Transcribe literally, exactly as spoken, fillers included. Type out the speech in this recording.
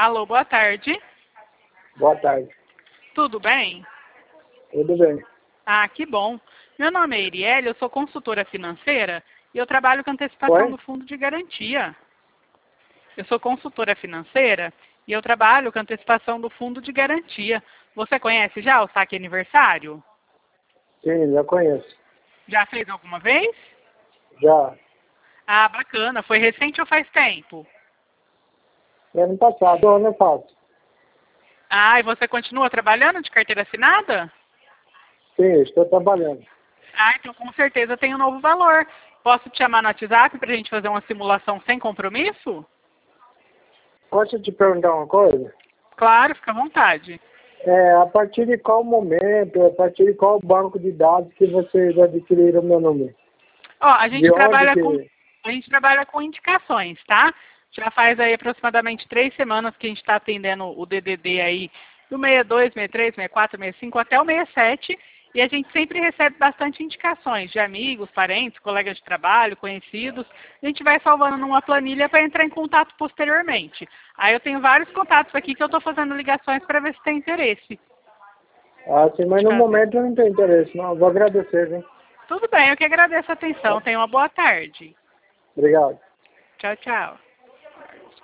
Alô, boa tarde. Boa tarde. Tudo bem? Tudo bem. Ah, que bom. Meu nome é Iriele, eu sou consultora financeira e eu trabalho com antecipação Oi? do fundo de garantia. Eu sou consultora financeira e eu trabalho com antecipação do fundo de garantia. Você conhece já o saque aniversário? Sim, já conheço. Já fez alguma vez? Já. Ah, bacana. Foi recente ou faz tempo? Ano passado, ano eu faço. Ah, e você continua trabalhando de carteira assinada? Sim, estou trabalhando. Ah, então com certeza tem um novo valor. Posso te chamar no WhatsApp para a gente fazer uma simulação sem compromisso? Posso te perguntar uma coisa? Claro, fica à vontade. É, a partir de qual momento, a partir de qual banco de dados que vocês adquiriram meu número? Ó, a gente De onde trabalha com que... a gente trabalha com indicações, tá? Já faz aí aproximadamente três semanas que a gente está atendendo o D D D aí do sessenta e dois, sessenta e três, sessenta e quatro, sessenta e cinco até o sessenta e sete e a gente sempre recebe bastante indicações de amigos, parentes, colegas de trabalho, conhecidos. A gente vai salvando numa planilha para entrar em contato posteriormente. Aí eu tenho vários contatos aqui que eu estou fazendo ligações para ver se tem interesse. Ah, sim, mas no momento eu não tenho interesse, não. Vou agradecer, hein? Tudo bem, eu que agradeço a atenção. Tenha uma boa tarde. Obrigado. Tchau, tchau.